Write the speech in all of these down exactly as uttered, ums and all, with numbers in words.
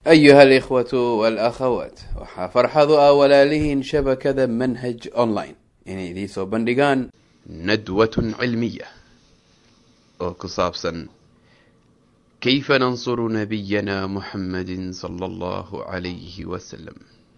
أيها الإخوة والأخوات وحفرحضوا أولالهن شبكة منهج أونلاين يعني دي سو بندقان ندوة علمية وكصابسا كيف ننصر نبينا محمد صلى الله عليه وسلم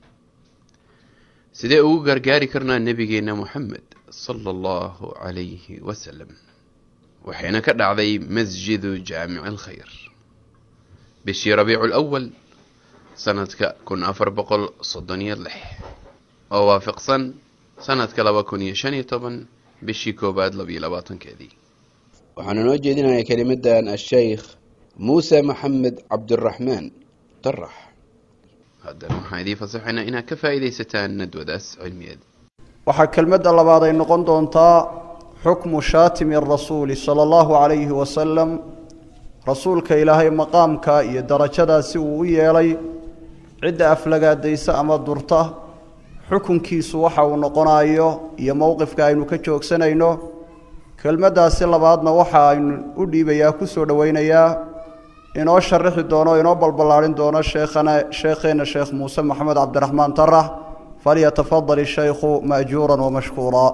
سيدي أو غرغاري كرنا نبينا محمد صلى الله عليه وسلم وحين كدعدي مسجد جامع الخير بشي ربيع الأول سنة كن أفر بقل صدنية اللح ووافق سن سنة كلابا كن يشاني طبعا بشي كوباد لبي لباطن كذي وحنا نوجه دينا كلمة دان الشيخ موسى محمد عبد الرحمن طرح هذا المحايدي فصحنا إنها كفائدة ستان ندوة داس علمية waxaa kelmadda labaad ay noqon doontaa xukmu shaatimi rasuuli sala allahu calayhi wasalam rasuulka ilaahay maqaamka iyo darajadaasi uu u yeelay cidda aflagaadaysa ama durta xukunkiisu waxa uu noqonayo iyo mowqifka aynu ka joogsanayno kelmaddaasi labaadna waxa aynu u dhiibayaa ku soo dhawaynayaa inoo sharaxi doono inoo balbalaarin doono sheekhana sheekheena sheekh muuse maxamed cabdiraxmaan tarax فليتفضل الشيخ مأجورا ومشكورا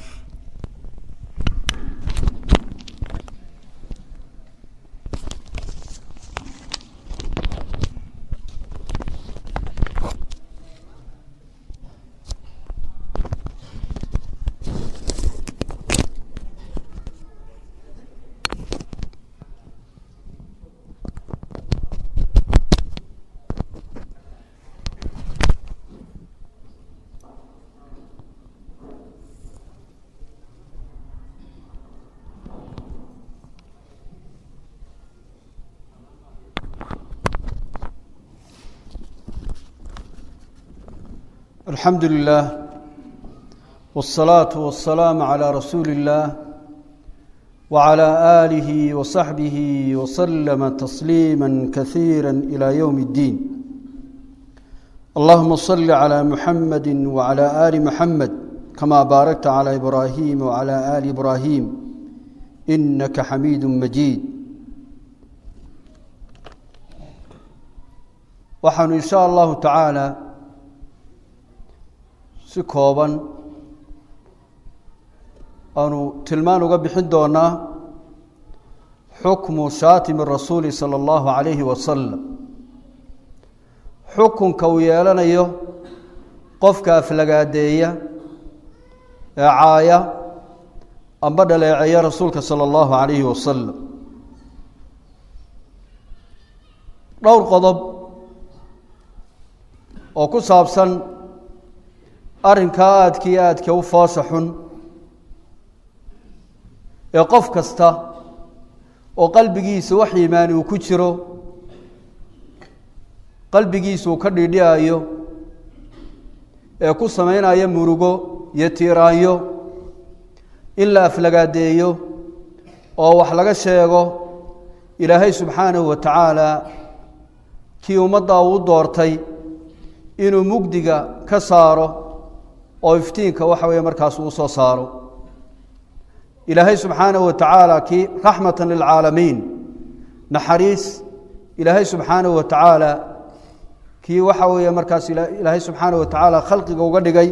الحمد لله والصلاة والسلام على رسول الله وعلى آله وصحبه وسلم تسليما كثيرا إلى يوم الدين اللهم صل على محمد وعلى آل محمد كما باركت على إبراهيم وعلى آل إبراهيم إنك حميد مجيد وحن إن شاء الله تعالى si kooban aanu tilmaan uga bixin doonaa xukmu shaatimi rasuuli sala allahu calayhi wasalam xukunka uu yeelanayo qofka aflagaadeeya ee caaya amba dhaleeceeya rasuulka sala allahu calayhi wasalam dhowr qodob oo ku saabsan arrinkaa aadkii aadka u foosha xun ee qof kasta oo qalbigiisa wax iimaani uu ku jiro qalbigiisa uu ka dhiidhiayo ee ku samaynaya murugo iyo tiiraanyo in la aflagaadeeyo oo wax laga sheego ilaahay subxaanahu wa tacaala kii ummadda uu doortay inuu mugdiga ka saaro oo iftiinka waxa weeye markaas uu soo saaro ilaahay subxaanahu wa tacaala kii raxmatan lilcaalamiin naxariis ilaahay subxaanahu wa tacaala kii waxa weeye markaas ilaahay subxaanahu wa tacaala khalqiga uga dhigay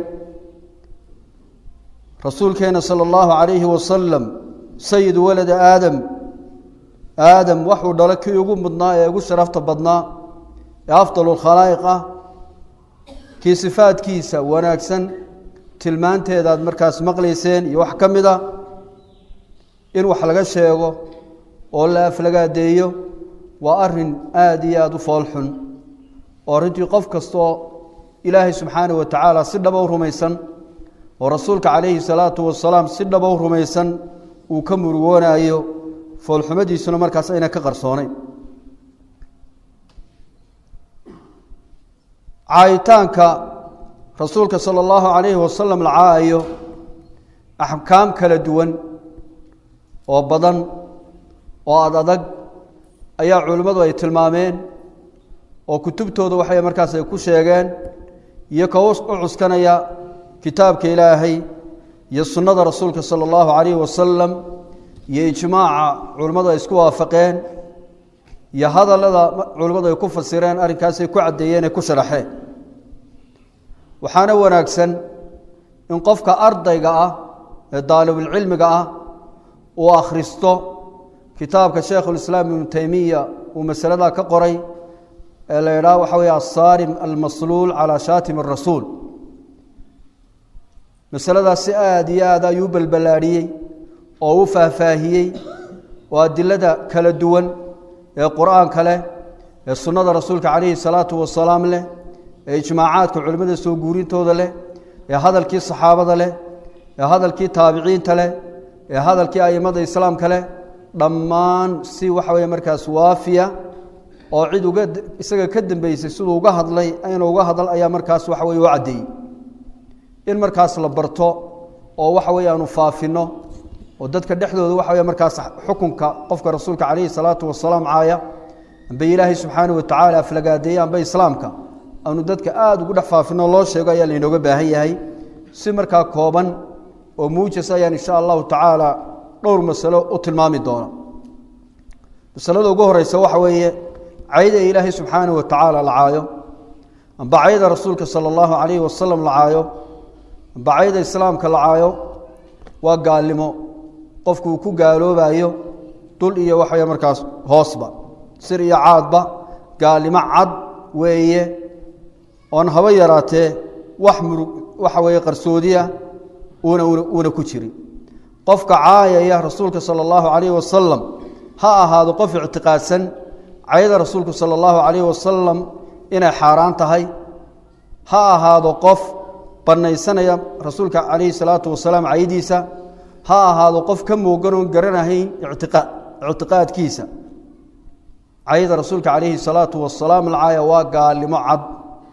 rasuulkeena sala allahu calayhi wasalam sayid walada aadam aadam waxuu dhalo kii ugu mudnaa ee ugu sharafta badnaa ee afdalu lkhalaa'iq ah kii sifaadkiisa wanaagsan tilmaanteeda aad markaas maqlayseen iyo wax ka mid a in wax laga sheego oo la aflagaadeeyo waa arrin aada iyo aada u fool xun oo arrintii qof kastoo ilaahay subxaanahu wa tacaala si dhaba u rumaysan oo rasuulka calayhi salaatu wasalaam si dhaba u rumaysan uu ka murugoonayo foolxumadiisuna markaas ayna ka qarsoonayn caayitaanka rasuulka sala allahu calayhi wasalam la caayo axkaam kala duwan oo badan oo ad adag ayaa culimmadu ay tilmaameen oo kutubtooda waxay markaas ay ku sheegeen iyo ka u cuskanaya kitaabka ilaahay iyo sunnada rasuulka sala allahu calayhi wasalam iyo ijmaaca culimmadu ay isku waafaqeen iyo hadallada culimadu ay ku fasireen arrinkaas ay ku cadeeyeen ay ku sharaxeen waxaana wanaagsan in qofka ardayga ah ee daalibul cilmiga ah uu akhristo kitaabka Sheikhul Islam Ibn Taymiyyah uu masalada ka qoray ee la yiraahdo waxa weeye as-Sarim al-Masluul ala Shatim ar-Rasuul masalada si aad iyo aad ayuu balbalaariyay oo uu faahfaahiyay waa adilada kala duwan ee quraanka leh ee sunnada rasuulka kaleey salaatu wa salaam leh ee ijmaacaadka culimada soo guurintooda leh ee hadalkii saxaabada leh ee hadalkii taabiciinta leh ee hadalkii aimada islaamka leh dhammaan si waxa weeye markaas waafiya oo cid uga isaga ka dambeysay sidoo uga hadlay ayna uga hadal ayaa markaas waxa weeye u cadeeyay in markaas la barto oo waxa weeye aanu faafino oo dadka dhexdooda waxa weeye markaas xukunka qofka rasuulka kaleey salaatu wa salaam caaya amba ilaahay subhanahu wa ta'ala aflagaadeeyay amba islaamka aanu dadka aad ugu dhex faafino loo sheego ayaa inooga baahan yahay si markaa kooban oo muujis ayaan insha Allah ta'ala dhowr mas'alo u tilmaami doona masalada ugu horeysa waxa weeye ayda ilaahay subhanahu wa ta'ala la caayo amba ayda rasuulka sallallahu alayhi wa sallam la caayo amba ayda islaamka la caayo waa gaalimo qofku ku gaaloobayo dul iyo waxa weeye markaas hoosba sir iyo caadba gaalimo cad weeye on haba yaraatee wax murug waxa weeye qarsoodiya una una ku jirin qofka caayaya rasuulka sallallahu alayhi wa sallam ha ahaado qof i'tiqaadsan ayada rasuulka sallallahu alayhi wa sallam inay xaraan tahay ha ahaado qof banaysanaya rasuulka alayhi salatu wa salaam aydiisa ha ahaado qof ka moogan oo garanahay i'tiqaad i'tiqaadkiisa ayada rasuulka alayhi salatu wa salaam laaya waa gaalimo cad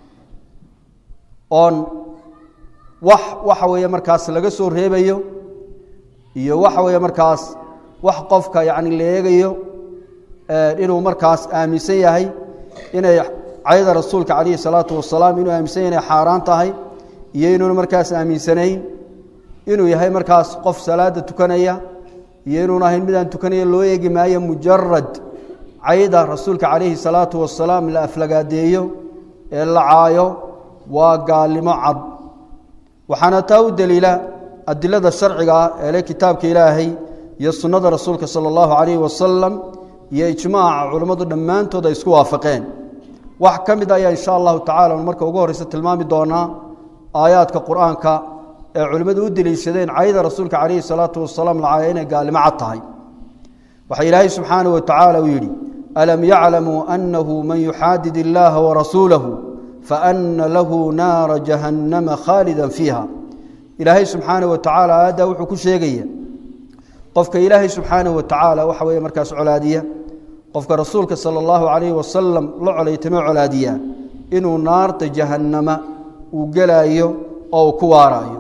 on wax waxa weeye markaas laga soo reebayo iyo waxa weeye markaas wax qofka yaani leegayo ee inuu markaas aaminsan yahay inay ayada rasuulka kaleey salaatu wa salaam inuu aaminsan yahay xaraan tahay iyo inuu markaas aaminsanayn inuu yahay markaas qof salaada tukanaya iyo inuu ahayn mid aan tukanaya loo eegi maayo mujarrad ayada rasuulka kaleey salaatu wa salaam la aflagaadeeyo ee la caayo waa gaalimo cad waxaana taa u daliila adilada sharciga ee kitaabka Ilaahay iyo sunnada rasuulka sallallahu alayhi wa sallam iyo ijmaaca culimadu dhamaantood ay isku waafaqeen wax kamid ah insha Allah ta'ala marka ugu horeysa tilmaami doona aayaadka quraanka ee culimadu u daliishadeen ayada rasuulka kaleey salaatu wa salaam la caayay inay gaalimo cad tahay waxa Ilaahay subhanahu wa ta'ala u yiri alam ya'lamu annahu man yuhadid illaha wa rasulahu فأن له نار جهنم خالدا فيها إلهي سبحانه وتعالى هذا وحكو شيغيا قفك إلهي سبحانه وتعالى وحوي مركز علادية قفك رسولك صلى الله عليه وسلم لعلي تمع علادية إنه نار جهنم وقلايو أو كوارايو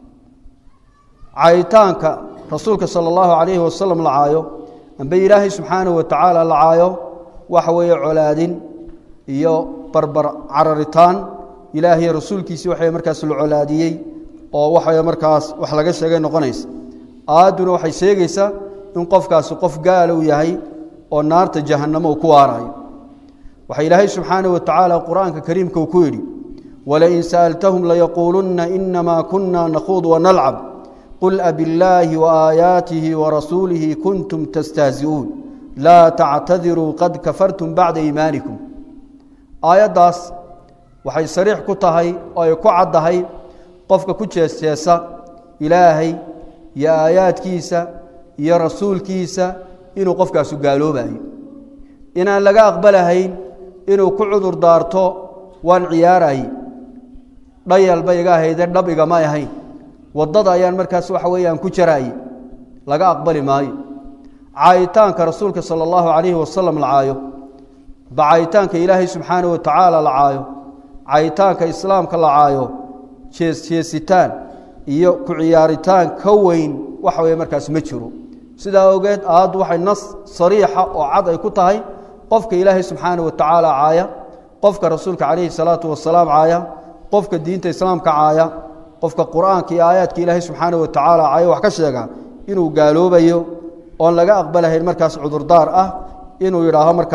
عايتانك رسولك صلى الله عليه وسلم لعايو أن بي إلهي سبحانه وتعالى لعايو وحوي علادين iyo barbar cararitaan ilaahay rasuulkiisa waxay markaas la colaadiyay oo waxay markaas wax laga sheegay noqonaysa aaduna waxay sheegaysaa in qofkaas qof gaal uu yahay oo naarta jahannamo ku waarayo waxa ilaahay subhanahu wa ta'ala quraanka kariimka uu ku yiri wala in sa'altahum la yaqulunna inma kunna nakhudu wa nal'ab qul abillahi wa ayatihi wa rasulihi kuntum tastahzi'un la ta'tadhiru qad kafartum ba'da iimanikum aayadaas waxay sariix ku tahay oo ay ku cadahay qofka ku jeesteesa ilaahay iyo aayaadkiisa iyo rasuulkiisa inuu qofkaas u gaaloobayo inaan laga aqbalahayn inuu ku cudur daarto waan ciyaaray dhayal bayga hayde dhabiga ma ahayn wadada ayaan markaas waxa weeyaan ku jaraay laga aqbali maayo caayitaanka rasuulka sallallahu alayhi wa sallam la caayo baayitaanka ilaahay subhanahu wa ta'ala la caayo caayitaanka islaamka la caayo jees jeesitaan iyo ku ciyaaritaan ka weyn waxa weeye markaas ma jiro sida ogeed aad waxay nas sariixa oo cad ay ku tahay qofka ilaahay subhanahu wa ta'ala caaya qofka rasuulka kaleey salaatu wa salaam caaya qofka diinta islaamka caaya qofka quraanka iyo aayaadka ilaahay subhanahu wa ta'ala caaya wax ka sheega inuu gaaloobayo oo laga aqbalahay markaas cudur daar ah inuu yiraahdo markaas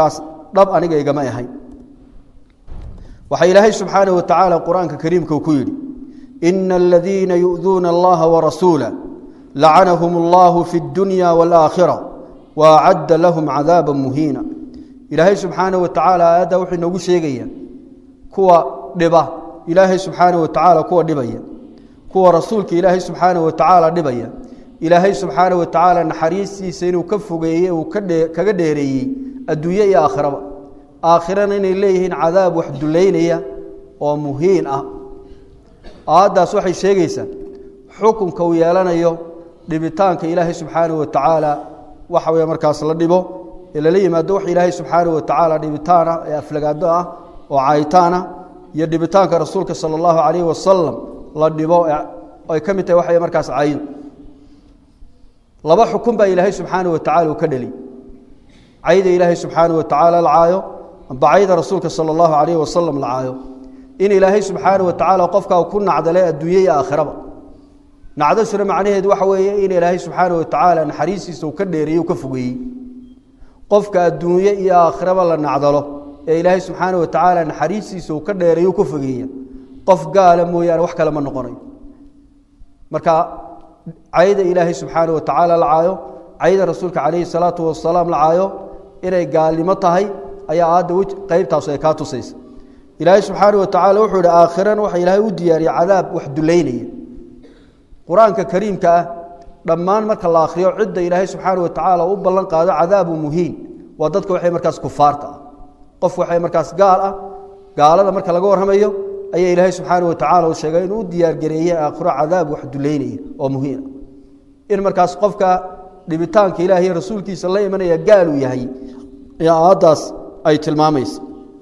dhab aniga igama ahayn waxa ilaahay subhanahu wa ta'ala quraanka kariimka ku yiri innal ladina yu'dhuna allaha wa rasulahu la'anahum allahu fid dunya wal akhirah wa a'adda lahum 'adaban muhina ilaahay subhanahu wa ta'ala aada wuxuu nagu sheegaya kuwa dhiba ilaahay subhanahu wa ta'ala kuwa dhibaya kuwa rasuulka ilaahay subhanahu wa ta'ala dhibaya ilaahay subhanahu wa ta'ala naxariistiisa inuu ka fogeeyay oo kaga dheereeyay adduunyo iyo aakhiraba aakhirana inay leeyihiin cadaab wax duleynaya oo muhiin ah aadaas waxay sheegaysaa xukunka uu yeelanayo dhibitaanka ilaahay subhanahu wa ta'ala waxa weey markaas la dhibo ila leeymaado wax ilaahay subhanahu wa ta'ala dhibitaana ee aflagaado ah oo caaytaana iyo dhibitaanka rasuulka sallallahu alayhi wasallam la dhibo ay kamid tahay waxa markaas caayin laba xukun baa ilaahay subhanahu wa ta'ala ka dhali ayda ilaahay subhanahu wa ta'ala laayo baayda rasuulka sallallahu alayhi wasallam laayo in ilaahay subhanahu wa ta'ala qofka ku nacdalay adduunyo iyo aakhiraba nacdashada macnaheedu waxa weeye in ilaahay subhanahu wa ta'ala naxariistiisa uu ka dheereeyo ka fogeeyay qofka adduunyo iyo aakhiraba la nacdalo ee ilaahay subhanahu wa ta'ala naxariistiisa uu ka dheereeyo ka fogeeyay qof gaala mooyaan wax kale ma noqonayo marka ayda ilaahay subhanahu wa ta'ala laayo ayda rasuulka alayhi salatu wasalaam laayo inay gaalimo tahay ayaa aada qaybtaas ay ka tusaysa ilaahay subhanahu wa ta'ala wuxuu yiri aakhiran waxa ilaahay u diyaariyay cadaab wax duleynaya quraanka kariimka ah dhamaan marka la akhriyo cidda ilaahay subhanahu wa ta'ala u ballan qaado cadaab muhiin waa dadka waxay markaas kufaarta qof waxay markaas gaal ah gaalada marka laga warhamayo ayaa ilaahay subhanahu wa ta'ala uu sheegay inuu diyaar gareeyay aakhiro cadaab wax duleynaya oo muhiim in markaas qofka dhibitaanka ilaahay rasuulkiisa la imanaya gaal uu yahay ya aadaas ay tilmaamayso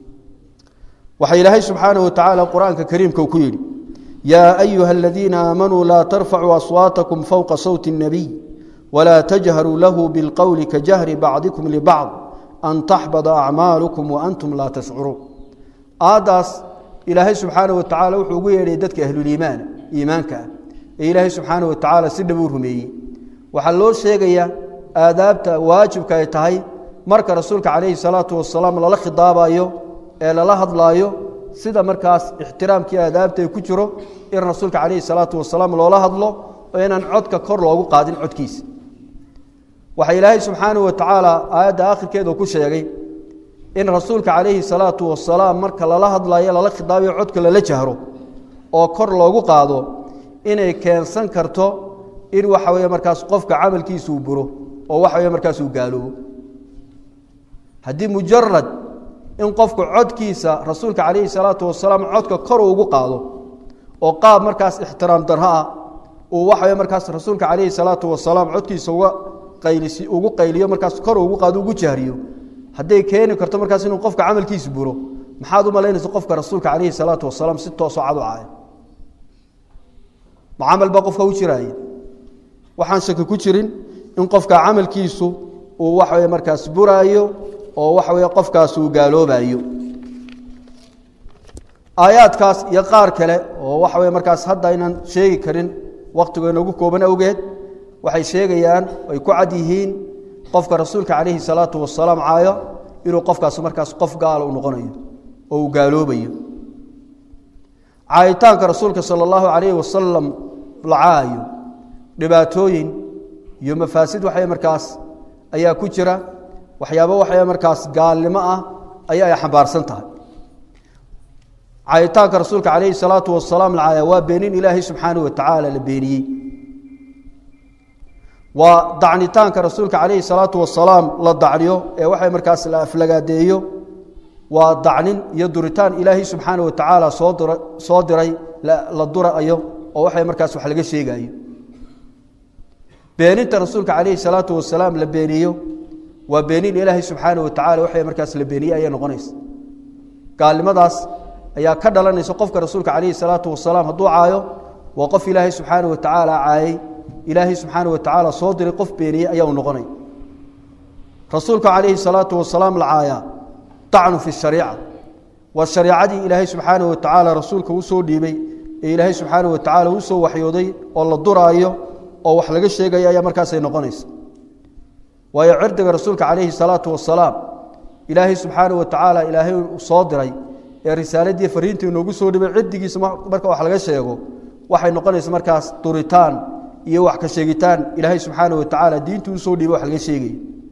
waxa ilaahay subhanahu wa ta'ala quraanka kariimka ku yiri ya ayyuha alladhina amanu la tarfa'u aswatakum fawqa sawti an-nabiy wa la tajharu lahu bil qawli ka jahri ba'dikum li ba'd an tahbada a'malukum wa antum la tash'urun aadaas ilaahay subhanahu wa ta'ala wuxuu ugu yeeray dadka ahlul iimaan iimaanka ee ilaahay subhanahu wa ta'ala si dhab u rumeeyay waxa loo sheegaya aadaabta waajibka ay tahay marka rasuulka kaleey salaatu wasalaam la khidaabayo ee la hadlaayo sida markaas ixtiraamkii aadaabta ku jiro in rasuulka kaleey salaatu wasalaam loola hadlo oo inaan codka kor loogu qaadin codkiisa waxa ilaahay subhanahu wa ta'ala aayada aakhirkeeda ku sheegay in rasuulka kaleey salaatu wasalaam marka la hadlaayo la khidaabayo codka la jahro oo kor loogu qaado inay keensan karto in waxa weeye markaas qofka amalkiisu uu buro oo waxa weeye markaas uu gaaloobo hadii mujarrad in qofku codkiisa rasuulka kaleey salaatu wasalaam codka kor ugu qaado oo qaab markaas ixtiraam darha oo waxa weeye markaas rasuulka kaleey salaatu wasalaam codkiisa uga qaylisi ugu qayliyo markaas kor ugu qaado ugu jahriyo haday keeni karto markaas inuu qofka amalkiisu buro maxaad u maleynaysaa qofka rasuulka kaleey salaatu wasalaam si toos oo cad u caay mu'amal ba qofka u jiray waxaan shaki ku jirin in qofka amalkiisu uu wax weey markaas buraayo oo wax weey qofkaas uu gaaloobayo aayaadkaas iyo qaar kale oo wax weey markaas hadda inaan sheegi karin waqtigeena ugu kooban awgeed waxay sheegayaan ay ku cad yihiin qofka rasuulka kaleey salaatu wasalaam caayo inuu qofkaas markaas qof gaal u noqonayo oo uu gaaloobayo caayitaanka rasuulka sallallahu alayhi wasallam laayo dhibaatooyin iyo mafaasid waxay markaas ayaa ku jira waxyaabo waxay markaas gaalnimo ah ayaa ay xambaarsan tahay caayitaanka rasuulka kaleey salaatu wasalaam laaya waa beenin ilaahay subhanahu wa ta'ala la beeniyay wa dacnitaanka rasuulka kaleey salaatu wasalaam la dacniyo ee waxay markaas la aflagaadeeyo waa dacnin iyo duritaan ilaahay subhanahu wa ta'ala soo diray soo diray la durayo oo waxay markaas wax laga sheegayo beeninta rasuulka kaleey salaatu wasalaam la beeniyo waa beenin ilaahay subhanahu wa ta'ala waxay markaas la beeniyay ay noqonaysaa gaalnimadaas ayaa ka dhalanaysa qofka rasuulka kaleey salaatu wasalaam haduu caayo waa qof ilaahay subhanahu wa ta'ala caayay ilaahay subhanahu wa ta'ala soo diray qof beeniyay ayaa noqonay rasuulka kaleey salaatu wasalaam la caaya ta'nu fi shariica wa shariicadi ilaahay subhanahu wa ta'ala rasuulka uu soo dhiibay ee ilaahay subhanahu wa ta'ala uu soo waxyooday oo la duraayo oo wax laga sheegay ayaa markaas ay noqonaysaa waayo cirdiga rasuulka kaleey salaatu wasalaam إلهي سبحانه وتعالى إلهي صادري الرسالة دي فرينتي ونوجو سودي بعدي سما مركا وحلقة شيء واحد نقنيس مركز طوريتان يوح كشيجتان إلهي سبحانه وتعالى دين تنسودي وحلقة شيء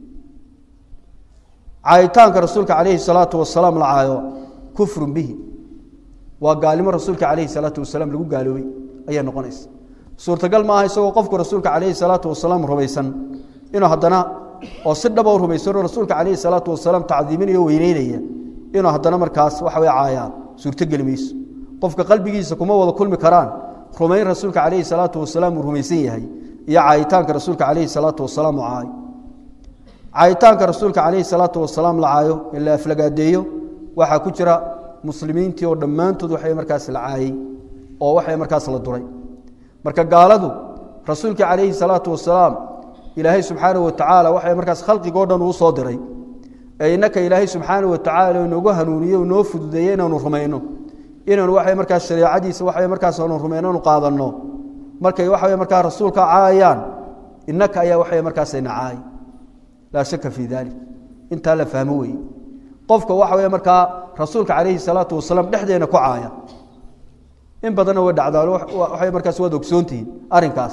عايتان كرسولك عليه الصلاة والسلام العايو كفر به وقال من رسولك عليه الصلاة والسلام لقوا قالوا أي نقنيس سورة قال ما هي سوى قفك رسولك عليه الصلاة والسلام ربيسا إنه هدنا وصدق بور ربيسا رسولك عليه الصلاة والسلام تعظيمين يوينينيا إنه هدنا مركز وحوي عايا سورة قلميس قفك قلبي يسكما ولا كل مكران رمين رسولك عليه الصلاة والسلام رميسية هي يا عايتان كرسولك عليه الصلاة والسلام وعاي عايتان كرسولك عليه الصلاة والسلام لعايو إلا أفلقاديو وحا كجرا مسلمين تيو دمانتود وحي مركز العاي أو وحي مركز الدري مركز قالدو رسولك عليه الصلاة والسلام إلهي سبحانه وتعالى وحي مركز خلقي قردن وصادري أينك إلهي سبحانه وتعالى ونوغو هنونيه ونوفد دينا ونرمينو إنه وحي مركز شريعة ديس وحي مركز ونرمينو نقاضنو مركز وحي مركز رسولك عايان إنك أي وحي مركز عاي لا شك في ذلك انت لا فهموي قفك وحوي مركا رسولك عليه الصلاه والسلام دحدينا كعايا ان بدنا ودعدا وحوي مركاس ودوغسونتين ارنكاس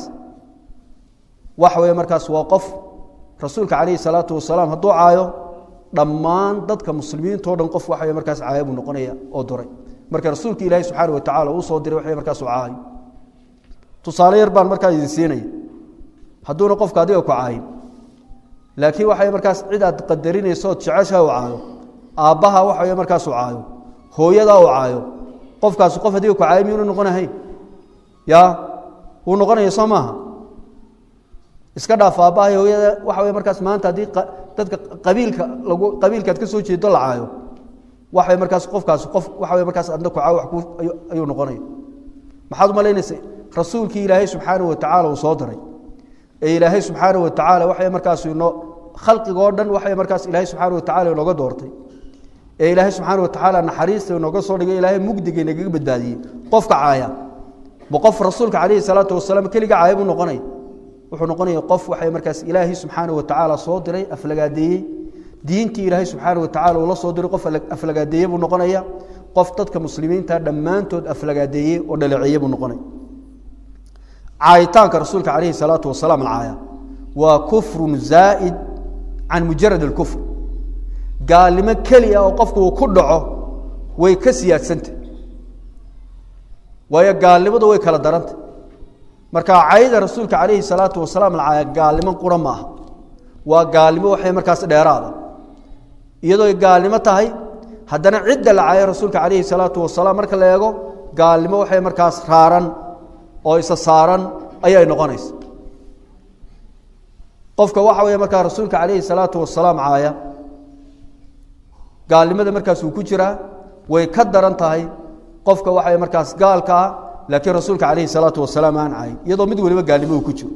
وحوي مركاس وقف رسولك عليه الصلاه والسلام هدو عايو ضمان dadka muslimiinta oo dhan qof waxay markaas caayib noqonaya oo duray marka rasuulka ilaahay subhanahu wa ta'ala uu soo diray waxay markaas u caayay tusaale yar baan markaa idin siinay haduuna qofka adiga ku caayib laakiin waxay markaas cid aad qadarinayso jecesha u caayo aabaha waxay markaas u caayo hooyada u caayo qofkaas qof hadii ku caayim inuu noqonahay ya uu noqonayo Soomaha iska dhaaf aabaha hooyada waxay markaas maanta hadii dadka qabiilka lagu qabiilka ka soo jeedo la caayo waxay markaas qofkaas qof waxay markaas adna ku caayo wax ku ayuu noqonayo maxaad u maleynaysaa rasuulkii ilaahay subhanahu wa ta'ala uu soo diray إلهي سبحانه وتعالى وحي مركز إنه خلق جوردن وحي مركز إلهي سبحانه وتعالى إنه قدرتي إلهي سبحانه وتعالى إن حريص إنه قصور إلهي مجدك إنه جيب الدادي قفك عايا وقف رسولك عليه الصلاة والسلام كل جا عايب النقني وحنقني قف وحي مركز إلهي سبحانه وتعالى صادري أفلقادي دينتي إلهي سبحانه وتعالى ولا صادري قف أفلقادي والنقنية قفتك كمسلمين تدمان تود أفلقادي ولا العيب والنقني عايتان كرسولك عليه الصلاة والسلام العاية وكفر زائد عن مجرد الكفر قال لما كلي أو قفك وكدعه ويكسيات سنت ويقال لما دو ويكالا درنت مركا عايد رسولك عليه الصلاة والسلام العاية قال لما قرماها وقال لما وحي مركاس ديرادا يدو قال لما تهي هدنا عدة العاية رسولك عليه الصلاة والسلام مركا ليقو قال لما وحي مركاس خارن oo isa saaran ayay noqonaysaa qofka waxa weeye marka rasuulka kaleey salaatu wassalaam caaya gaalnimada markaas uu ku jira way ka daran tahay qofka waxa weeye markaas gaalka laakiin rasuulka kaleey salaatu wassalaam aan caay iyadoo mid waliba gaalnimo uu ku jiro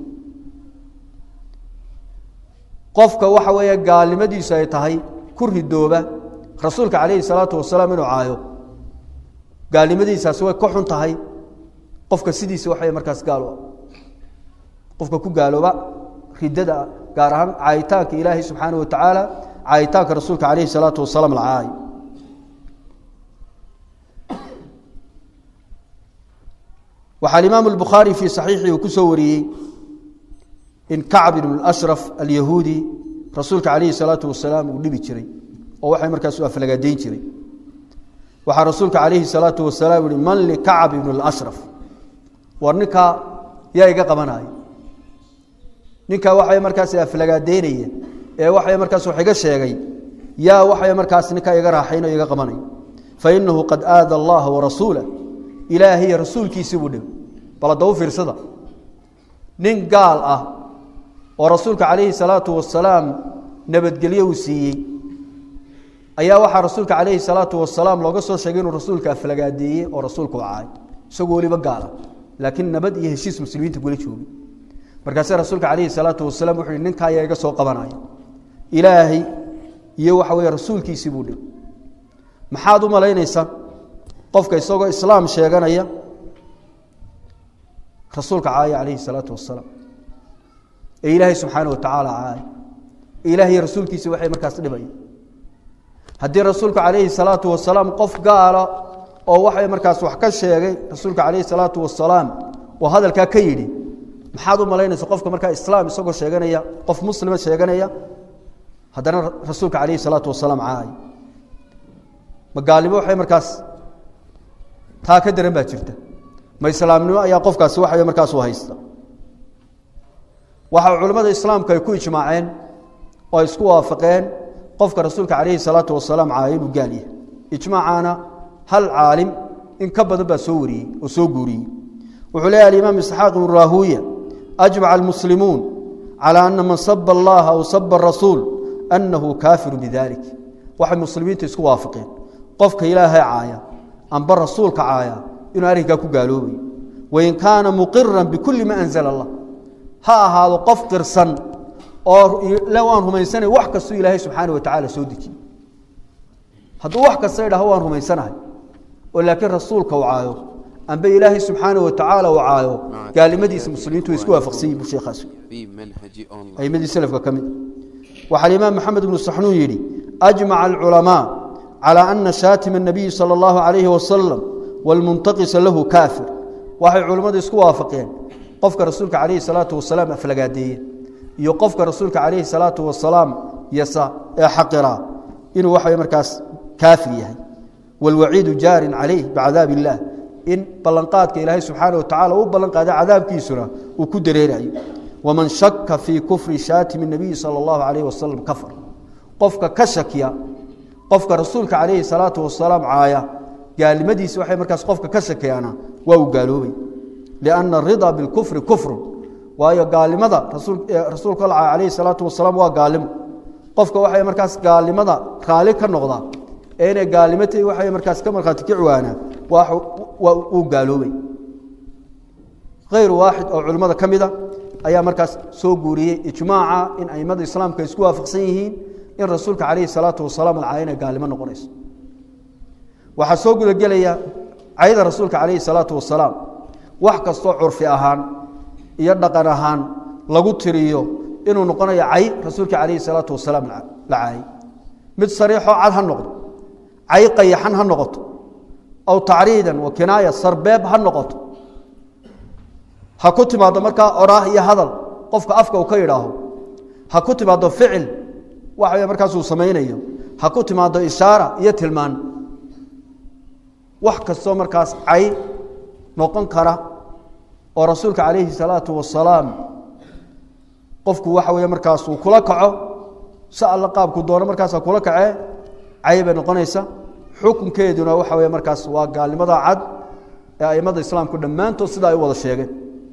qofka waxa weeye gaalnimadiisu ay tahay ku ridooba rasuulka kaleey salaatu wassalaam inuu caayo gaalnimadiisaas way ka xun tahay qofka sidiisa waxay markaas gaalo qofka ku gaalooba ridada gaar ahaan caayitaanka ilaahay subhanahu wa ta'ala caayitaanka rasuulka kaleey salaatu wassalaam al-caay waxa imaam al-bukhari fi sahihi ku soo wariyay in ka'b ibn al-ashraf al-yahudi rasuulka kaleey salaatu wassalaam uu dhibi jiray oo waxay markaas u aflagaadeyn jiray waxa rasuulka kaleey salaatu wassalaam uu man li ka'b ibn al-ashraf warninka yaa iga qabanay ninka waxay markaas aflagaadeynaya ee waxay markaas wax iga sheegay yaa waxay markaas ninka iga raaxayno iga qabanay fa innahu qad aada Allah wa rasuulahu ilaahi rasuulkiisa buu dhib bal daw fiirsada nin gaal ah oo rasuulka kaleey salaatu wassalaam nabadgeliyo uu siiyay ayaa waxa rasuulka kaleey salaatu wassalaam looga soo sheegay inuu rasuulka aflagaadeeyay oo rasuulku caay isagoo waliba gaal ah لكن نبد يهشيس مسلمين تقول شوبي مركز رسولك عليه الصلاة والسلام وحي ننكا يا سو قبناي إلهي يوحوي رسولك يسيبوني محادو ملينيسا قفك يسوق إسلام شيغانيا رسولك عاي عليه الصلاة والسلام إلهي سبحانه وتعالى عاي إلهي رسولك يسوي وحي مركز دبي haddii rasuulka calayhi salaatu wasalaam qof gaala oo waxay markaas wax ka sheegay rasuulka calayhi salaatu wasalaam oo hadalkaa ka yidhi maxaad u malaynaysa qofka markaa islaam isagoo sheeganaya qof muslima sheeganaya haddana rasuulka calayhi salaatu wasalaam caay magaalimo waxay markaas taa ka daran baa jirta ma islaamnimo ayaa qofkaasi waxay markaas u haysta waxa culimada islaamka ay ku ijmaaceen oo isku waafaqeen qofka rasuulka calayhi salaatu wasalaam caay inuu gaal yahay ijmaacana hal caalim in ka badan baa soo wariyey oo soo guuriyey wuxuu leeyahay imaam isxaaq ibn rahuya ajmaca almuslimuun calaa anna man sabba allaha aw sabba rasuul annahu kaafiru bidalik waxay muslimiinta isku waafaqeen qofka ilaahay caaya amba rasuulka caaya inuu arrinkaa ku gaaloobay wain kaana muqiran bikulli ma anzala allah ha ahaado qof qirsan oo la waan rumaysanay wax kastoo ilaahay subxaanahu wa tacaala soo dejiyey hadduu wax kasta idhaho waan rumaysanahay oo laakiin rasuulka uu caayo amba ilaahay subxaanahu wa tacaala uu caayo gaalimadiisa muslimiintu way isku waafaqsan yihiin buu sheekhaas aymadii salafka ka mid waxaa alimaam maxamed ibnu saxnuun yidhi ajmaca alculamaa calaa ana shaatima الnabiyi salى اllahu calayhi wasalam wاlmuntaqisa lahu kaafir waxay culimmadu isku waafaqeen qofka rasuulka calayhi salaatu wasalaam aflagaadeeye iyo qofka rasuulka calayhi salaatu wasalaam yasa ee xaqira inuu waxa markaas kaafir yahay walwaciidu jaarin calayh bicadaab illah in ballanqaadka ilaahay subxaanahu wa tacaala uu ballan qaaday cadaabkiisuna uu ku dareerayo waman shaka fii kufri shaatimi الnabiyi salى اllahu calayhi wasalam kafar qofka ka shakiya qofka rasuulka calayhi salaatu wasalaam caaya gaalimadiisa waxay markaas qofka ka shakiyaana waa uu gaaloobay lianna aridaa bilkufri kufrun waayo gaalimada rasuulka calayhi salaatu wasalaam waa gaalimo qofka waxay markaas gaalimada raali ka noqdaa ee inay gaalimatay waxay markaas ka markhaati kicwaana waa uu gaaloobay غير واحد oo culimada kamida ayaa markaas soo guuriyay ijmaaca in aymada islaamka isku waafaqsan yihiin in rasuulka calayhi salaatu wasalaam alcaayna gaalimo noqonayso waxa soo guda galaya ayda rasuulka calayhi salaatu wasalaam wax kasto curfi ahaan iyo dhaqan ahaan lagu tiriyo inuu noqonayo ay rasuulka calayhi salaatu wasalaam la caay mid sariixo cad ha noqdo ay qayaxan ha noqoto aw taariidan wa kinaaya sarbeeb ha noqoto ha ku timaado marka oraah iyo hadal qofka afka uu ka yiraaho ha ku timaado ficil waxa markaas uu sameeynayo ha ku timaado ishaara iyo tilmaan wax kasto markaas ay noqon kara oo rasuulka calayhi salaatu wasalaam qofku waxa weeye markaas uu kula kaco saal qaabku doono markaas kula kacay ay bay noqonaysa xukunkeeduna waxa weeye markaas waa gaalnimada cad ee aymada islaamku dhamaantood sida ay wada sheegeen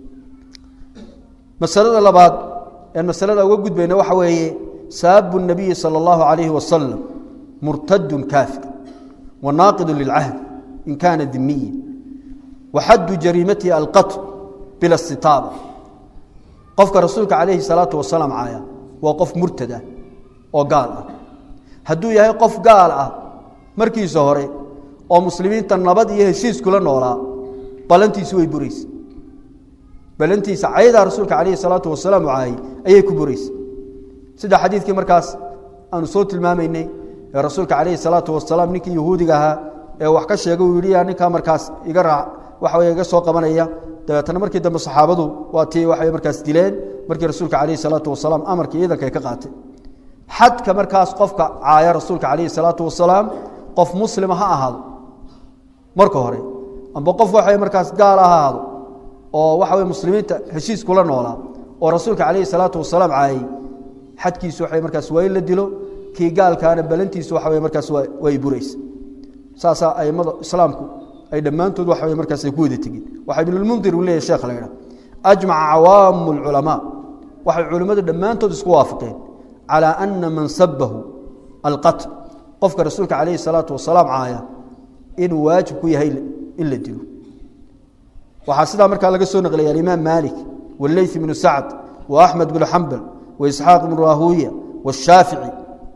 مسألة لبعض المسألة وجود بين وحوي ساب النبي صلى الله عليه وسلم مرتد كافر وناقض للعهد إن كان ذميا وحد جريمته القتل بلا استطابة قفك رسولك عليه الصلاة والسلام عايا وقف مرتدى وقال هدو يهي قف قال مركي زهري ومسلمين تنبض يهشيس كل نورا بلنتي سوي بريس بلنتي سعيدة رسولك عليه الصلاة والسلام وعاي أي كبريس سيدا حديثك مركز أنو صوت الماميني رسولك عليه الصلاة والسلام نكي يهودي قاها وحكاش يقول يريا نكا مركز يقرع وحوي يقصوا قمانية تنا مركي دم الصحابة واتي وحوي مركز ديلين مركي رسولك عليه الصلاة والسلام أمرك إذا كي قاتل حد كمركز قفك عايا رسولك عليه الصلاة والسلام قف مسلم ها هذا مركو هري أم بقف وحوي مركز قال هذا oo waxa way muslimiinta heshiis kula noolaa oo rasuulka kaleey salaatu wasalaam caay xadkiisu waxay markaas way la dilo ki gaalkaana balantiisu waxa way markaas way burays saasa aymada islaamku ay dhamaantood waxa way markaas ay ku wada tagin waxa ibn al-mundir uu leeyahay sheekh leeyahay ajma'a awaam al-ulama waxa culimadu dhamaantood isku waafaqeen ala anna man sabbahu al-qatl qofka rasuulka kaleey salaatu wasalaam caaya in waajib ku yahay in la dilo وحاسدا marka laga soo naqlay Imam Malik والليث بن سعد وأحمد بن حنبل وإسحاق بن راهوية والشافعي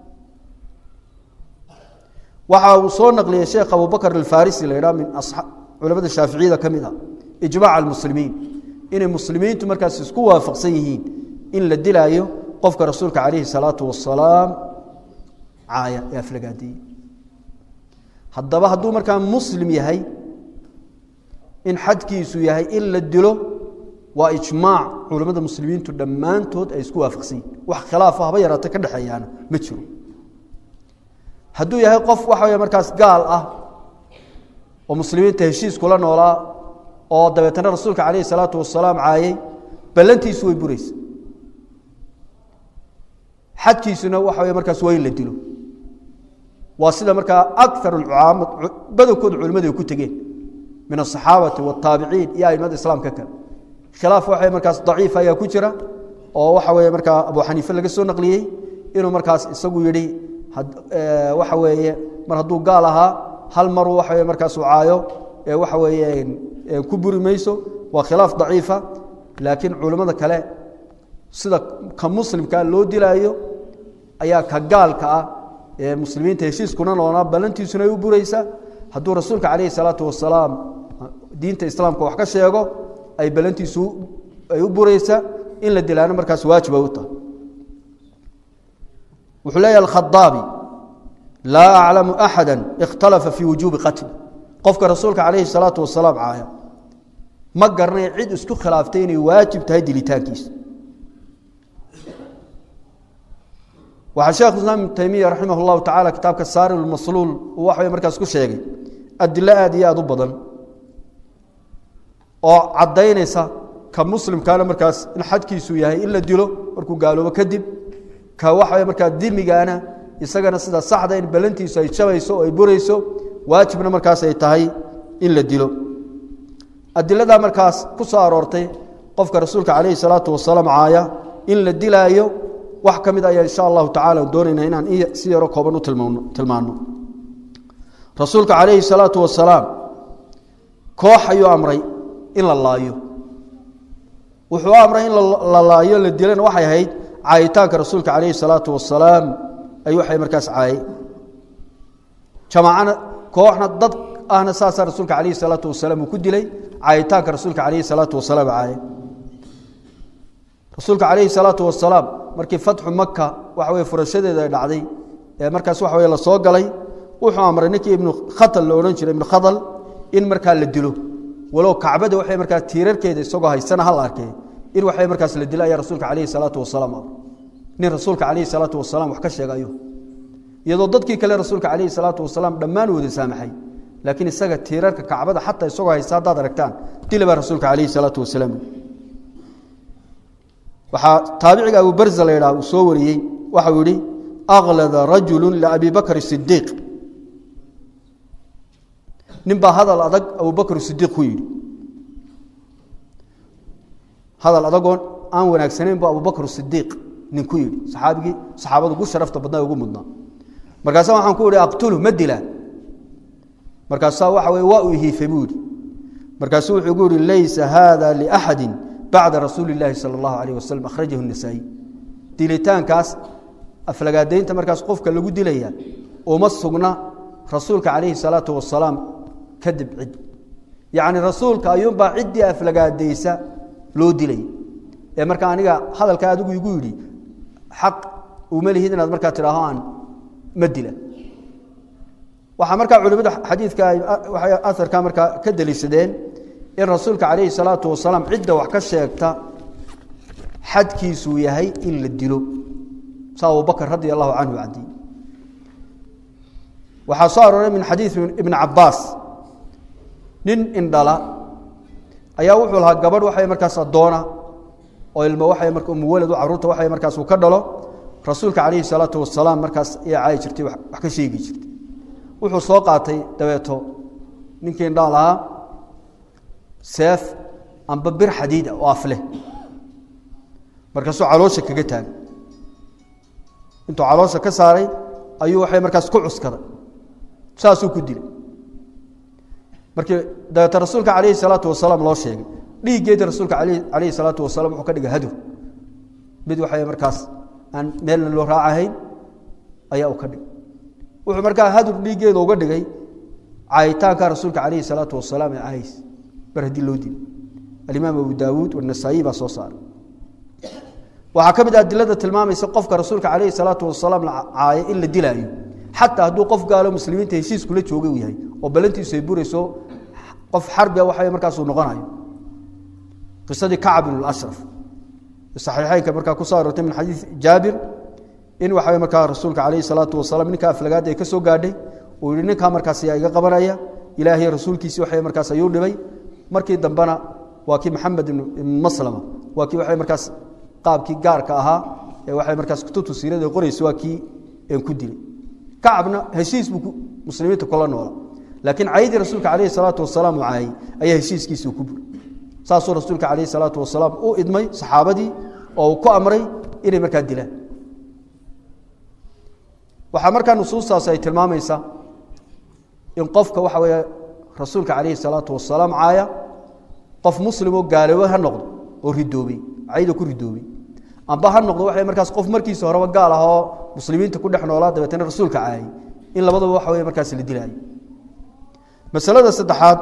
waxa uu soo naqliyay Sheekh Abu Bakr al-Farisi leeyahay min ashab culimada Shaafiiciga kamida ijmaac al-muslimiin in muslimiintu markaas isku waafaqsan yihiin in la dilaayo qofka rasuulka kaleey salaatu wasalaam aaya ya flagaadi haddaba hadduu markaa muslim yahay in xadkiisu yahay in la dilo waa ijmaac culimada muslimiintu dhammaantood ay isku waafaqsan wax khilaaf ah haba yaraatay ka dhaxeeyana ma jiro hadduu yahay qof waxa weeye markaas gaal ah oo muslimiinta heshiis kula noolaa oo dabeetana rasuulka kaleey salaatu wasalaam caayay balantiisu way buraysaa xadkiisuna waxa weeye markaas way la dilo waa sida markaa akthar ulcaamad badalkooda culimadu ay ku tageen min as-saxaabati wat-taabiciin iyo aimada islaamka kale khilaaf waxa markaas daciif ayaa ku jira oo waxa weeye markaa Abu Xaniifa laga soo naqliyay inuu markaas isagu yiri waxa weeye mar hadduu gaal ahaa hal mar waxa weeye markaas uu caayo ee waxa weeye ku burimayso waa khilaaf daciifa laakiin culimada kale sida ka muslimka loo dilaayo ayaa ka gaalka ah ee muslimiinta heshiis kuna noolaa balantiisuna ay u buraysa hadduu rasuulka kaleey salaatu wasalaam diinta islaamka wax ka sheego ay balantiisu ay u buraysa in la dilaano markaas waajib u tahay wuxuu leeyahay al-Khadaabi la a'lamu ahadan ikhtalafa fi wujub qatl qofka rasuulka kaleey salaatu wasalaam caaya ma garnay cid isku khilaaftay inay waajib tahay dilitaankiisa waxa sheekh Islaam Taymiyyah rahimahullahu ta'ala kitabka Saar al-Maslul waxa uu markaas ku sheegay adilla aad iyo aad u badan oo cadeynaysa ka muslimkaana markaas in xadkiisu yahay in la dilo markuu gaaloobo kadib ka waxa markaa dimigaana isagana sida saxda in balantiisu ay jabayso oo ay burayso waajibna markaas ay tahay in la dilo adillada markaas ku soo aroortay qofka rasuulka kaleey salaatu wasalaam caaya in la dilaayo wax kamid ah insha Allah ta'ala doonayna inaan si yaro kooban u tilmaano tilmaano rasuulka kaleey salaatu wasalaam koox ayuu amray in la laayo wuxuu amray in la laayo la dilan waxay ahayd caayitaanka rasuulka kaleey salaatu wasalaam ay waxay markaas caayay jamaacana kooxna dad ahna saasa rasuulka kaleey salaatu wasalaam ku dilay caayitaanka rasuulka kaleey salaatu wasalaam caayay rasuulka kaleey salaatu wasalaam markii fatxu makka waxa way furashadeeda dhacday ee markaas waxa way la soo galay wuxuu amray ninkii ibn khatal la oran jiray ibn khadal in markaa la dilo walow kacbada waxay markaa tiirarkeeda isagoo haysana hal arkay in waxay markaas la dilay rasuulka kaleey salaatu wasalaam nin rasuulka kaleey salaatu wasalaam wax ka sheegayo iyadoo dadkii kale rasuulka kaleey salaatu wasalaam dhammaan wada saamaxay laakiin isaga tiirarka kacbada xataa isagoo haysta dad aragtaan dilaba rasuulka kaleey salaatu wasalaam waxa taabiciga Abu Barza la yiraahdo soo wariyay waxa uu yiri aghlada rajulun la Abi Bakr as-Siddiq nimba hadal adag Abu Bakr as-Siddiq ku yiri hadal adagoon aan wanaagsaneyn ba Abu Bakr as-Siddiq nin ku yiri saxaabigi saxaabadu ugu sharafta badnaa ugu mudnaa markaas waxaan ku yiri aqtulu madila markaas waxa way waa uu hiifay markaas wuxuu ku yiri laysa hada li ahadin بعد رسول الله صلى الله عليه وسلم أخرجه النسائي ديلتان كاس أفلقادين تمركز قفك اللي قد ليا ومصقنا رسولك عليه الصلاة والسلام كذب عد يعني رسولك أيوم بعدي أفلقاديسا لو ديلي يعني مركا أنيقا هذا الكادو يقول لي حق وملي هنا مركا تراهان مدلة وحا مركا علماء حديث كا أثر كا مركا كدلي سدين in rasuulka kaleey salaatu wasalaam cidda wax ka sheegta xadkiisu yahay in la dilo Abu Bakr radiyallahu anhu adi waxa soo aroray min xadiis ibn Abbas nin indhala ayaa wuxuu lahaa gabadh waxay markaas adoona oo ilmo waxay markaa um walad caruurta waxay markaas uu ka dhalo rasuulka kaleey salaatu wasalaam markaas ay caay jirtay wax ka sheegi jirtay wuxuu soo qaatay dabeeto ninkii indhala seef amba bir xadiida oo afle markaas caloosha kaga taag intuu caloosha ka saaray ayuu waxay markaas ku cuskaday saasuu ku dilay markii daata rasuulka kaleey salaatu wasalaam loo sheegay dhiigeeda rasuulka kaleey salaatu wasalaam wuxuu ka dhigay hadu mid waxay markaas aan meel loo raacayn ayaa uu ka dhigay wuxuu markaa hadu dhiigeeda uga dhigay caayitaanka rasuulka kaleey salaatu wasalaam ee ahays برهدي لودي الإمام أبو داود والنسائي بصوصار وحكمت أدلة المام يسقفك رسولك عليه الصلاة والسلام عاية إلا دلاي حتى هدو قف قالوا مسلمين تهشيس كله جوجي وياي وبلنتي سيبوريسو قف حرب waxay markaas uu noqonayo qisadii Ka'b ibn al-Ashraf saxiixayn ka markaa ku saartay min xadiis Jaabir in waxay markaa rasuulka kaleey salaatu wasalaam ninka aflagaad ay ka soo gaadhay oo yiri ninka markaas ay iga qabanaya ilaahay rasuulkiisa waxay markaas ayuu dhibay markii dambana waa kii Muhammad ibn Maslama waa kii waxay markaas qaabkii gaarka ahaa ee waxay markaas ku tusiirada qorayso waa kii in ku dilay Ka'bna heshiis buu muslimiinta kula noolaa laakiin caaydi rasuulka kaleey salaatu wasalaam waay ayaa heshiiskiisa ku bur saasoo rasuulka kaleey salaatu wasalaam oo idmay saxaabadii oo ku amray inay markaa dilaan waxa markaa nusuustaas ay tilmaamaysaa in qofka waxa weeye rasuulka kaleey salaatu wasalaam caaya qof muslim oo gaalow ha noqdo oo ridoobay caayda ku ridoobay amba ha noqdo waxay markaas qof markiisa horeba gaal ah oo muslimiinta ku dhex noolaa dabeetana rasuulka caayay in labadaba waxa weeye markaas la dilaayo masalada saddexaad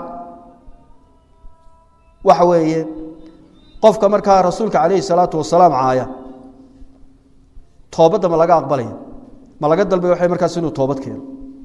waxa weeye qofka markaa rasuulka kaleey salaatu wasalaam caaya toobada ma laga aqbalay ma laga dalbay waxay markaas inuu toobad keeno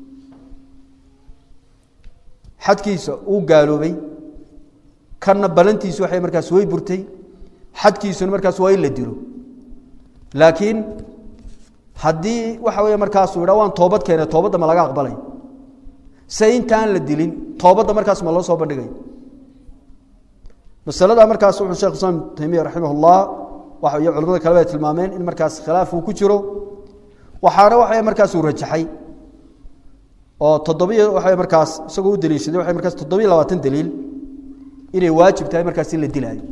xadkiisa uu gaaloobay kana balantiisu waxay markaas way burtay xadkiisuna markaas waa in la dilo laakiin hadii waxa weeye markaas uu yiraahdo waan toobad keenay toobada ma laga aqbalay sayntaan la dilin toobada markaas ma loo soo bandhigay masalada markaas uu Sheekh Islam Taymiyyah rahimahullah waxa ay culimada kale ay tilmaameen in markaas khilaaf uu ku jiro waxaana waxa markaas uu rajaxay oo toddobiyo waxa markaas isagoo u daliishaday waxa markaas toddobiyo labaatan daliil inay waajib tahay markaas in la dilaayo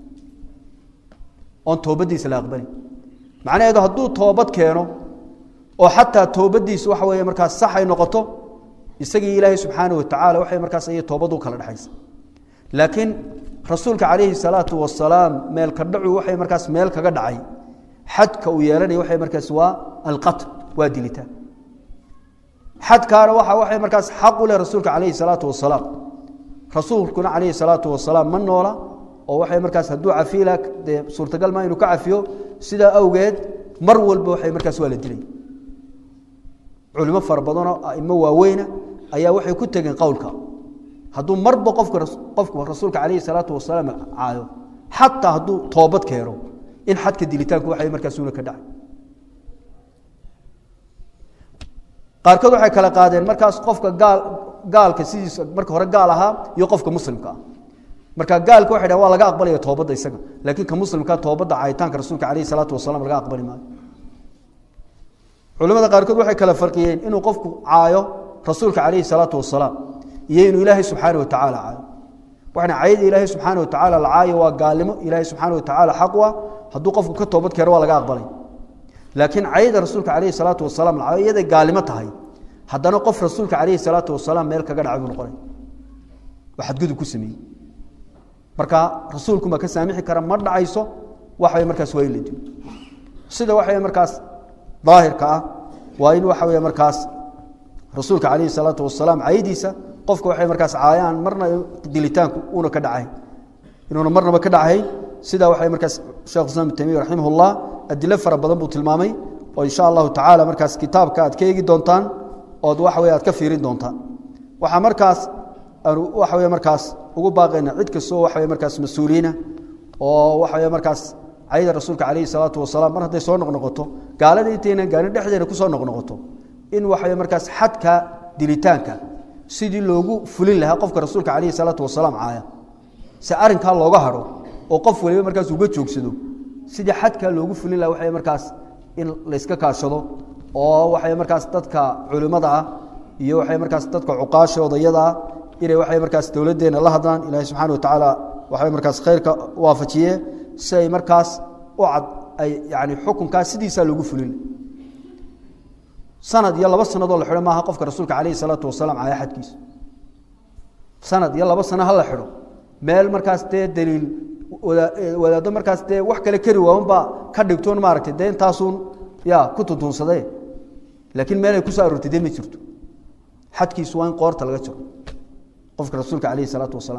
on toobadiisa la aqbalay macnaheedu hadduu toobad keeno oo xataa toobadiisa waxa weeye markaas sax ay noqoto isagii Ilaahay subhanahu wa ta'ala waxay markaas ay toobadu kala dhaxaysa laakiin rasuulka kaleey salaatu wasalaam meel ka dhacu waxay markaas meel kaga dhacay xadka uu yeelanay waxay markaas waa al-qatl waa dilita xadkaana waxa waxay markaas xaq u leh rasuulka kaleey salaatu wasalaam rasuulkuna kaleey salaatu wasalaam man noola oo waxay markaas haduu cafiilak de suurtagal ma inuu ka cafiyo sida awgeed mar walba waxay markaas waa la dilay culimo farbadana ima waaweyna ayaa waxay ku tageen qowlka haduu marba qofka qofka rasuulka kaleey salaatu wasalaam caayo hatta haduu toobad keeno in xadka dilitaanku waxay markaas uu ka dhacay qaarkood waxay kala qaadeen markaas qofka gaal gaalka sidiisa marka hore gaal ahaa iyo qofka muslimka ah marka gaalka waxa dhaw waa laga aqbalayo toobada isaga laakiin ka muslimka toobada caayitaanka rasuulka kaleey salaatu wasalaam laga aqbali maayo culimada qaarkood waxay kala farqiyeen inuu qofku caayo rasuulka kaleey salaatu wasalaam iyo inuu Ilaahay subhanahu wa ta'ala caayo waxna caayid Ilaahay subhanahu wa ta'ala la caayo waa gaalimo Ilaahay subhanahu wa ta'ala xaqwa haduu qofku ka toobad keeno waa laga aqbalay laakiin caayida rasuulka kaleey salaatu wasalaam la caayo iyada gaalimo tahay haddana qof rasuulka kaleey salaatu wasalaam meel kaga dhacay noqonay waxad gudub ku sameeyay marka rasuulku ma ka saamixi kara ma dhacayso waxa ay markaas way leedahay sida waxa ay markaas daahirka ah waa in waxa ay markaas rasuulka kaleey salaatu wasalaam caaydiisa qofka waxa ay markaas caayaan marna dilitaanku uu ka dhacay inuu marnaba ka dhacay sida waxa ay markaas Sheekh Islam Taymiyyah rahimahullah adilla fara badan buu tilmaamay oo insha Allah ta'ala markaas kitaabka aad ka eegi doontaan oo waxa way aad ka fiirin doontaan waxa markaas waxa way markaas ugu baaqayna cid kastoo waxa way markaas mas'uuliina oo waxa way markaas ayda rasuulka kaleey salaatu wasalaam mar haday soo noqnoqoto gaalada inteena gaarin dhexdeena ku soo noqnoqoto in waxa way markaas xadka dilitaanka sidii loogu fulin lahaa qofka rasuulka kaleey salaatu wasalaam caaya si arinka looga haro oo qof waliba markaas uga joogsado sidii xadka loogu fulin lahaa waxa markaas in la iska kaashado oo waxa markaas dadka culimada ah iyo waxa markaas dadka cuqaashooda yada inay waxa markaas dawladeena la hadlaan Ilaahay subhanahu wa ta'ala waxa markaas khayrka waafajiye say markaas oo cad ay yaani xukunkaas sidiisa lagu fulin sanad iyo laba sanadoo la xiro maaha qofka rasuulka kaleey salaatu wasalaam caaya xadkiisa sanad iyo laba sano hal la xiro meel markaas tee daliil wadaado markaas tee wax kale kari waanba ka dhigtoon maaragtay deentaasun ya ku tudunsaday laakiin meel ay ku soo aroortay ma jirto xadkiisu waa in qoorta laga jiro qofka rasuulka kaleey salaatu wasalaam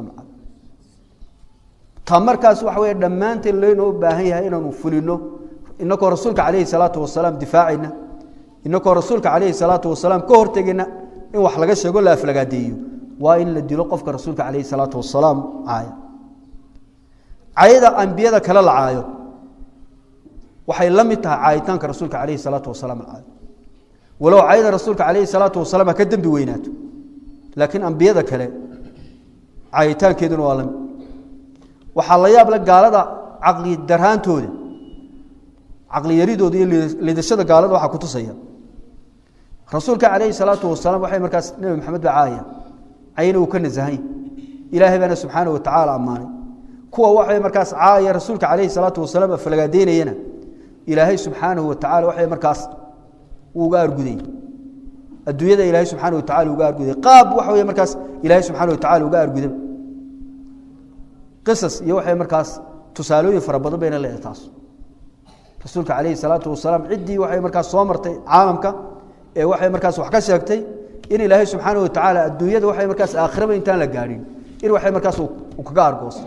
tamarkaas waxa weey dhamaanteen leeyno u baahan yahay inaanu fulino inagoo rasuulka kaleey salaatu wasalaam difaacina inakoo rasuulka calayhi salaatu wasalaam ka hortegayna in wax laga sheego la aflagaadeeyo waa in la dilo qofka rasuulka calayhi salaatu wasalaam caaya caayada ambiyada kala la caayo waxay la mid tahay caayitaanka rasuulka calayhi salaatu wasalaam caayo walow caayada rasuulka calayhi salaatu wasalaam ka dambi weynaato laakiin ambiyada kale caayitaankeeduna waa la mid waxaa la yaab la gaalada caqli daraantooda caqli yaridooda iyo lidashada gaalada waxa ku tusaya rasuulka calayhi salaatu wasalaam waxay markaas nabi maxamed bacaaya ayna uu ka nazahay ilaahay bana subhanahu wa ta'ala amaanay kuwa waxay markaas caaya rasuulka calayhi salaatu wasalaam aflagaadeynayna ilaahay subhanahu wa ta'ala waxay markaas uga arguday adduunyada ilaahay subhanahu wa ta'ala uga arguday qaab waxa way markaas ilaahay subhanahu wa ta'ala uga arguday qisas iyo waxay markaas tusaalooyin fara badan bayna leeyahay taas rasuulka calayhi salaatu wasalaam cidii waxay markaas soo martay caalamka ee waxay markaas wax ka sheegtay in ilaahay subhanahu wa ta'ala adduunyada waxay markaas aakhirada intaan la gaarin in waxay markaas uu kaga argoosto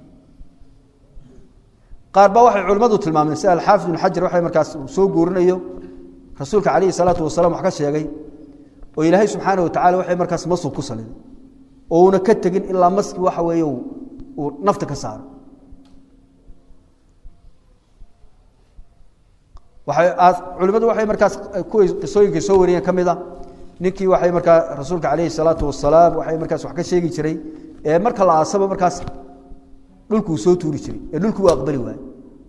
qaar ba waxay culimadu tilmaameen si al-Hafiz ibn Hajar waxay markaas soo guurinayo rasuulka calayhi salaatu wasalaam wax ka sheegay oo ilaahay subhanahu wa ta'ala waxay markaas mas'uul ku saleeyay oo una ka tagin ilaa maski waxa weeye uu nafta ka saaro waxay culimadu waxay markaas ku qisooyinka soo wariyeen kamida ninkii waxay markaa rasuulka calayhi salaatu wasalaam waxay markaas wax ka sheegi jiray ee marka la aasaba markaas dhulku soo tuuri jiray ee dhulku waa aqbali waay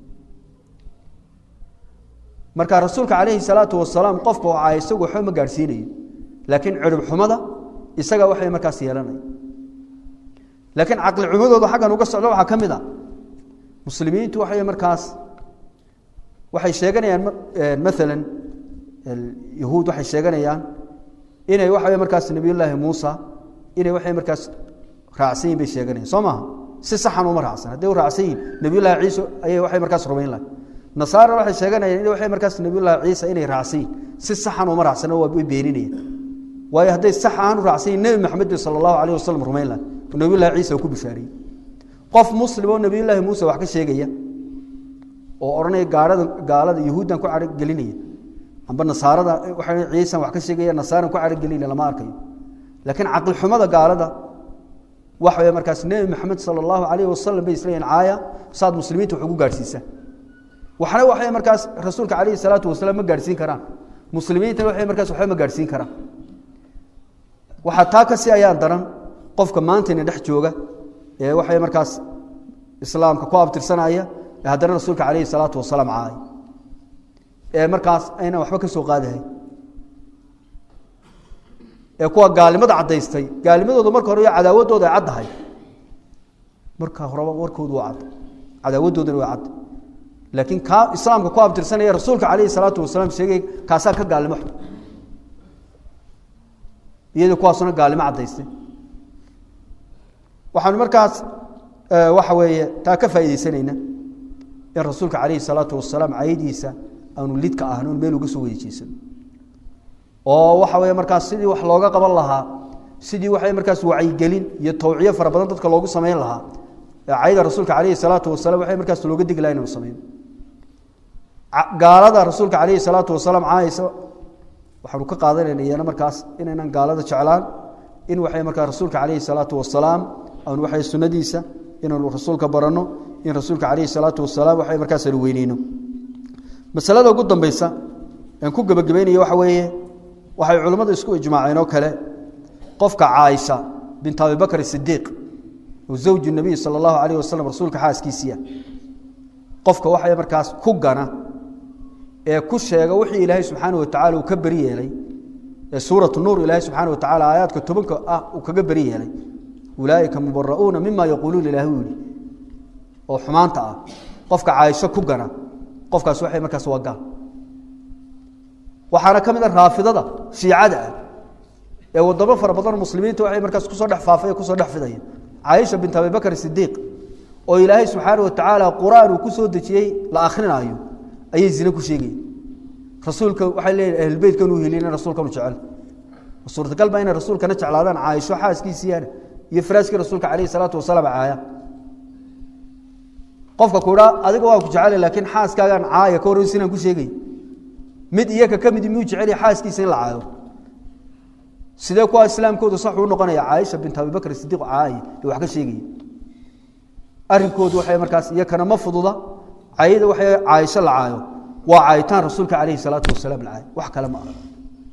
marka rasuulka calayhi salaatu wasalaam qofka oo ay isagu waxa ma gaarsiinayo laakiin cirib xumada isaga waxay markaas yeelanay laakiin aqli xumadooda xaqan uga socdo waxa kamida muslimiintu waxay markaas waxay sheeganayaan maalan yahuud waxay sheeganayaan inay waxay markaas nabiyullaahi Muusa inay waxay markaas raacsan bay sheeganayaan Soomaa si saxan uma raacsan haday raacsan nabiyullaahi Ciisa ayay waxay markaas rumayn lahayd nasaara waxay sheeganayaan inay waxay markaas nabiyullaahi Ciisa inay raacsan si saxan uma raacsan oo way beeninayaan way haday saxan u raacsan nabi Maxamed sallallahu alayhi wasallam rumayn lahayd nabiyullaahi Ciisa ku bishaariyay qof muslim oo nabiyullaahi Muusa wax ka sheegaya oo oranay gaalada gaalada yahuudan ku arag gelinaya amba nasaarada waxay ciisan wax ka sheegaya nasaaran ku arag gelinaya lama arkayo laakiin aqal xumada gaalada waxa ay markaas nabi maxamed sallallahu alayhi wasallam bay islaan aaya saad muslimiintu wax ugu gaarsiisa waxana waxay markaas rasuulka alayhi salaatu wasalaam ma gaarsiin karaan muslimiinta waxay markaas wax ma gaarsiin karaan waxa taa ka si ayaan daran qofka maanta in dhex jooga ee waxay markaas islaamka ku abtirsanaya haddana rasuulka calayhi salaatu wasalaam caay ee markaas ayna waxba ka soo qaadahay ee kuwa gaalimada cadaystay gaalimadooda marka hore cadaawadooda ay cadahay marka hore warkoodu waa cad cadaawadooda waa cad laakiin ka islaamka ku abtirsanaya rasuulka calayhi salaatu wasalaam sheegay kaasa ka gaalimo iyada kuwaasuna gaalimo cadaystay waxaan markaas waxa weeye taa ka faa'iideysanayna in rasuulka calayhi salaatu wasalaam aydiisa aanu lidka ahnoon meel uga soo weydiisan oo waxa weeye markaas sidii wax looga qaban lahaa sidii waxay markaas wacyi gelin iyo tawciyo fara badan dadka loogu sameyn lahaa ayda rasuulka calayhi salaatu wasalaam waxay markaas looga digi lahayn inuu sameeyo gaalada rasuulka calayhi salaatu wasalaam caayisa waxaanu ka qaadanaynaa markaas inaynan gaalada jeclaan in waxay markaas rasuulka calayhi salaatu wasalaam aanu waxay sunnadiisa inaanu rasuulka barano in rasuulka calayhi salaatu wasalaam waxay markaas weyneyno masalada ugu dambaysa aan ku gabagabeynaya waxa weeye waxay culimadu isku ijmaaceen oo kale qofka Aisha bint Abi Bakr as-Siddiq oo zawji nabi sallallahu alayhi wasallam rasuulka xaaskiisa qofka waxay markaas ku gana ee ku sheega wixii Ilaahay subhanahu wa ta'ala uu ka bari yeelay ee suuratu nuur Ilaahay subhanahu wa ta'ala aayadka tobanka ah uu kaga bari yeelay ulaa'ika mubarra'una mimma yaquluna ilaahi oo xumaanta ah qofka Aisha ku gana qofkaas waxay markaas waa gaal waxaana kamid ah raafidada shiicada ee wadamo fara badan muslimiintu waxay markaas ku soo dhex faafay ku soo dhex fidaya Aisha bint Abi Bakr as-Siddiq oo Ilaahay subhanahu wa ta'ala Quraan ku soo dejiyay la akhrinayo ayay zina ku sheegay rasuulka waxay leeyahay ahl beedkan uu helina rasuulka uu jecel suurta galba in rasuulkana jeclaadaan Aisha xaaskiisiyana iyo faraaska rasuulka calayhi salaatu wasalaam caaya qofka kuura adiga waa ku jecel laakiin xaaskaagan caaya ka horeysiin ku sheegay mid iyaga kamid muu jecel xaaskiisa in la caayo sidee ku islaamkoodu sax u noqonaya Aisha bint Abi Bakr Siddiq caay wax ka sheegay arrinkoodu waxay markaas iyakana ma fududa caayida waxay Aisha la caayo waa caayitaan rasuulka kaleey salaatu wasalaam la caayo wax kale ma aha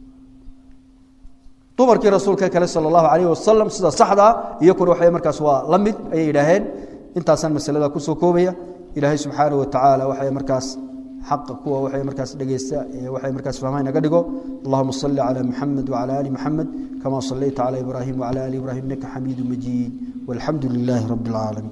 dumarkii rasuulka kale sallallahu alayhi wasallam sida saxda iyo kor waxay markaas waa la mid ay yiraahdeen intaasan masalada ku soo koobaya ilaahay subhanahu wa ta'ala waxay markaas حق كوا وحي مركز دغيستا وحي مركز فهمay naga dhigo اللهم صل على محمد وعلى ال محمد كما صليت على ابراهيم وعلى ال ابراهيم انك حميد مجيد والحمد لله رب العالمين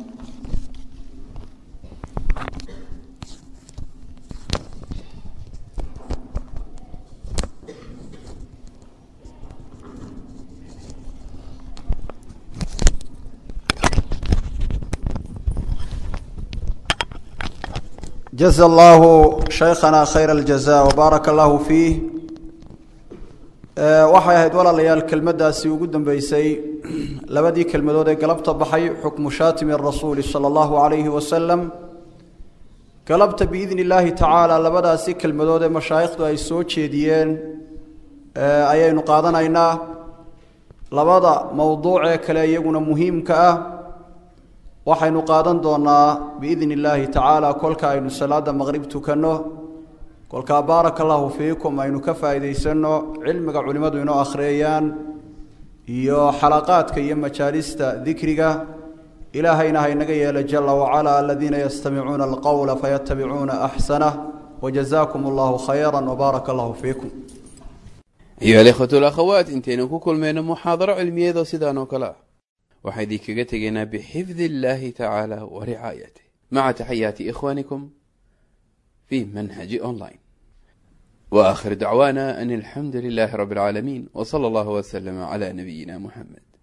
جزا الله شيخنا خير الجزاء وبارك الله فيه waxay ahayd walaalayaal kelmadaasi ugu dambeysay labadii kelmadood ee galabta baxay xukmu shaatimi rasuul sallallahu alayhi wa sallam galabta biidni illaahi tacaala labadaasi kelmadood ee mashaayikhdu ay soo jeediyeen ayaynu qaadanaynaa labada mawduuc ee kale iyaguna muhiimka ah waxaynu qaadan doonaa biidni illaahi tacaala kolka aynu salaada maqrib tukano kolka barakallahu fiikum aynu ka faa'iideysano cilmiga culimadu inoo akhriyaan iyo xalaqaadka iyo majaalista dhikriga ilaahayna haynaga yeela jalla wa ala alladina yastami'una alqawla fayattabi'una ahsana wajazaakumullahu khayran wa barakallahu fiikum أيها الإخوة والأخوات انتين كل من محاضرة علمية ذو سيدان وكلا وحيدي كغتغينا بحفظ الله تعالى ورعايته مع تحيات إخوانكم في منهج أونلاين وآخر دعوانا أن الحمد لله رب العالمين وصلى الله وسلم على نبينا محمد.